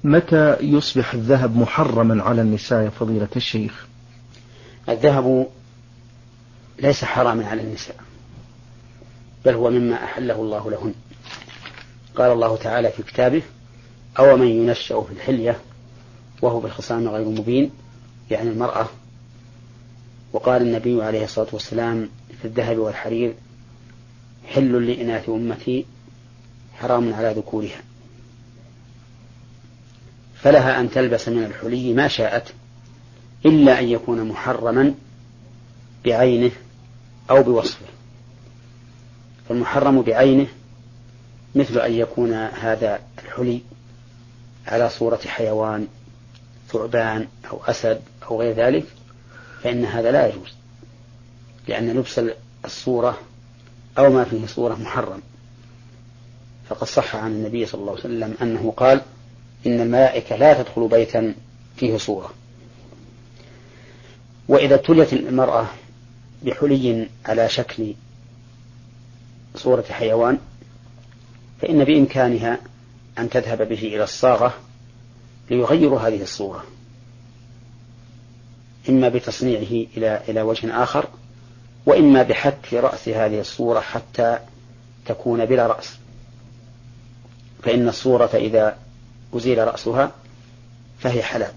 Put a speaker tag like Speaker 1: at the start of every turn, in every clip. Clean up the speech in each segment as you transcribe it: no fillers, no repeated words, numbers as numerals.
Speaker 1: متى يصبح الذهب محرما على النساء يا فضيلة الشيخ؟
Speaker 2: الذهب ليس حراما على النساء، بل هو مما أحله الله لهن. قال الله تعالى في كتابه: أو من ينشأ في الحلية وهو بالخصام غير مبين، يعني المرأة. وقال النبي عليه الصلاة والسلام في الذهب والحرير: حل لإناث أمتي حرام على ذكورها. فلها أن تلبس من الحلي ما شاءت، إلا أن يكون محرما بعينه أو بوصفه. فالمحرم بعينه مثل أن يكون هذا الحلي على صورة حيوان، ثعبان أو أسد أو غير ذلك، فإن هذا لا يجوز، لأن لبس الصورة أو ما فيه صورة محرم. فقد صح عن النبي صلى الله عليه وسلم أنه قال: إن الملائكة لا تدخل بيتا فيه صورة. وإذا ابتليت المرأة بحلي على شكل صورة حيوان، فإن بإمكانها أن تذهب به إلى الصاغة ليغير هذه الصورة، إما بتصنيعه إلى وجه آخر، وإما بحك رأس هذه الصورة حتى تكون بلا رأس. فإن الصورة إذا أزيل رأسها فهي حلال،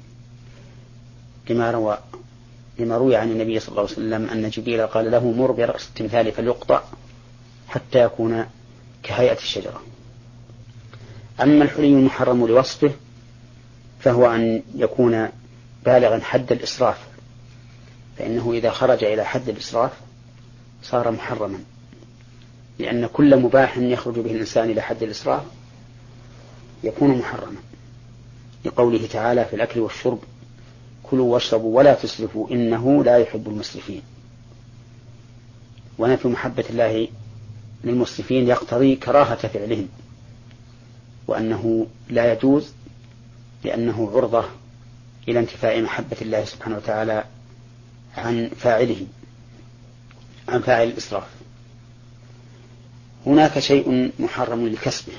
Speaker 2: لما روي عن النبي صلى الله عليه وسلم أن جبريل قال له: مر برأس التمثال فليقطع حتى يكون كهيئة الشجرة. أما الحلي المحرم لوصفه فهو أن يكون بالغا حد الإسراف، فإنه إذا خرج إلى حد الإسراف صار محرما، لأن كل مباح يخرج به الإنسان إلى حد الإسراف يكون محرما، لقوله تعالى في الأكل والشرب: كلوا واشربوا ولا تسرفوا إنه لا يحب المسرفين. ونفي محبة الله للمسرفين يقتضي كراهة فعلهم، وأنه لا يجوز لأنه عرضة إلى انتفاء محبة الله سبحانه وتعالى عن فاعل الإسراف. هناك شيء محرم لكسبه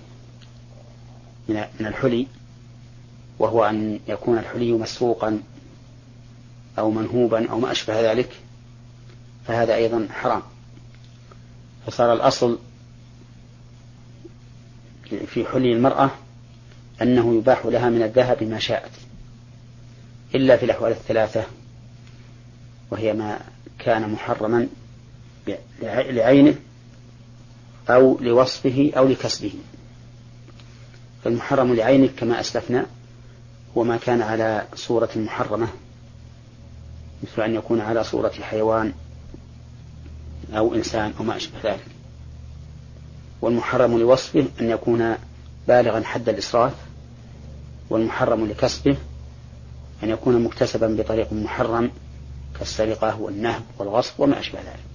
Speaker 2: من الحلي، وهو أن يكون الحلي مسروقا أو منهوبا أو ما أشبه ذلك، فهذا أيضا حرام. فصار الأصل في حلي المرأة أنه يباح لها من الذهب ما شاءت، إلا في الأحوال الثلاثة، وهي ما كان محرما لعينه أو لوصفه أو لكسبه. فالمحرم لعينه كما أسلفنا هو ما كان على صورة محرمة، مثل أن يكون على صورة حيوان أو إنسان أو ما أشبه ذلك. والمحرم لوصفه أن يكون بالغا حد الإسراف. والمحرم لكسبه أن يكون مكتسبا بطريق محرم كالسرقة والنهب والغصب وما أشبه ذلك.